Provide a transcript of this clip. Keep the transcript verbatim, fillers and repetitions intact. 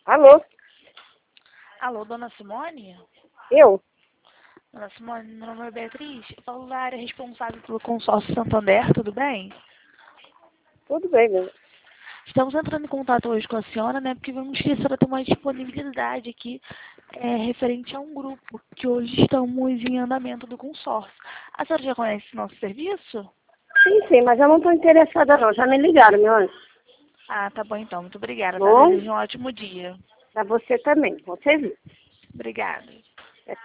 Alô? Alô, dona Simone? Eu? Dona Simone, meu nome é Beatriz. Eu falo da área responsável pelo consórcio Santander, tudo bem? Tudo bem, meu. Estamos entrando em contato hoje com a senhora, né? Porque vamos ver se ela tem uma disponibilidade aqui é, referente a um grupo que hoje estamos em andamento do consórcio. A senhora já conhece o nosso serviço? Sim, sim, mas eu não estou interessada não. Já me ligaram, meu anjo. Ah, tá bom então. Muito obrigada. Tá? Bom, Desejo um ótimo dia. pra você também. Você viu. Obrigada.